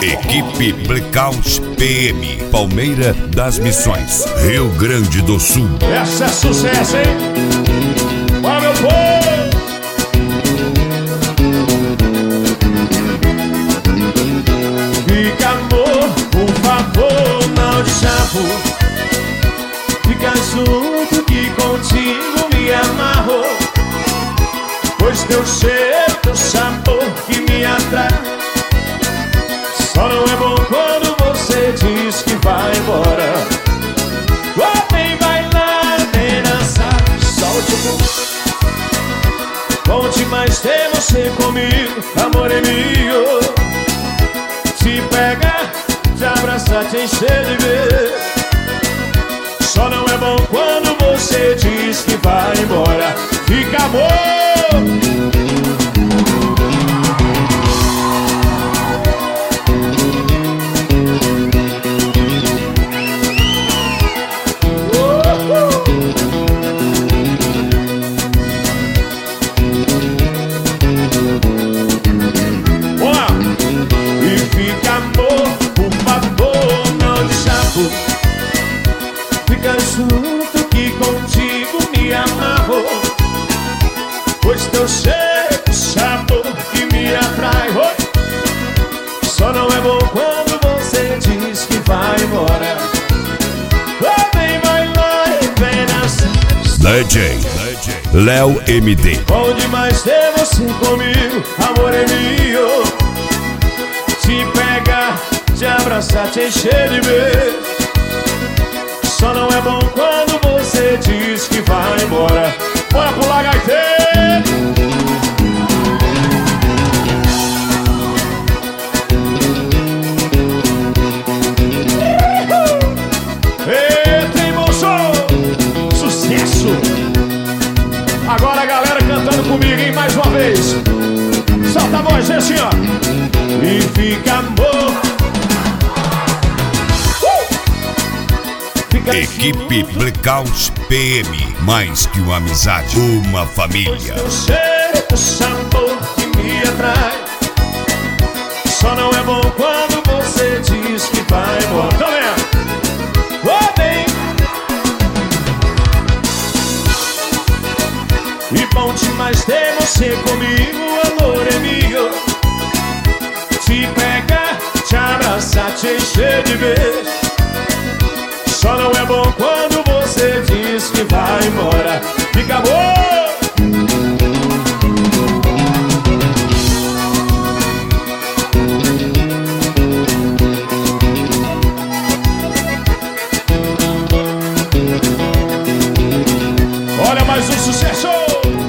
Equipe Blackout PM, Palmeira das Missões, Rio Grande do Sul. Essa é sucesso, hein? Bora, meu povo! Fica, amor, por favor, não te chamo. Fica junto que contigo me amarro. Pois teu cheiro, teu sabor que me atrai. Só não é bom quando você diz que vai embora. Vem bailar, vem dançar, solte o bumbum. Bom demais ter você comigo, amor é meu. Te pegar, te abraçar, te encher de beijo. Só não é bom quando você diz que vai embora. Fica, amor. Fica junto que contigo me amarro. Pois teu cheiro, sabor que me atrai. Só não é bom quando você diz que vai embora. Vem bailar e vem dançar. DJ Léo MD. Bom demais ter você comigo, amor é meu. Te pegar, te abraçar, te encher de beijo. Só não é bom quando você diz que vai embora. Bora pular, gaiteiro! Tem bom som! Sucesso! Agora a galera cantando comigo, hein? Mais uma vez. Solta a voz, assim, ó. E fica, amor. Equipe Blackout PM, mais que uma amizade, uma família. Teu cheiro, teu sabor que me atrai. Só não é bom quando você diz que vai embora. Tá vendo? Bem. E bom demais ter você comigo, amor é meu. Te pegar, te abraçar, te encher de beijo. Só não é bom quando você diz que vai embora. Fica bom! Olha mais um sucesso!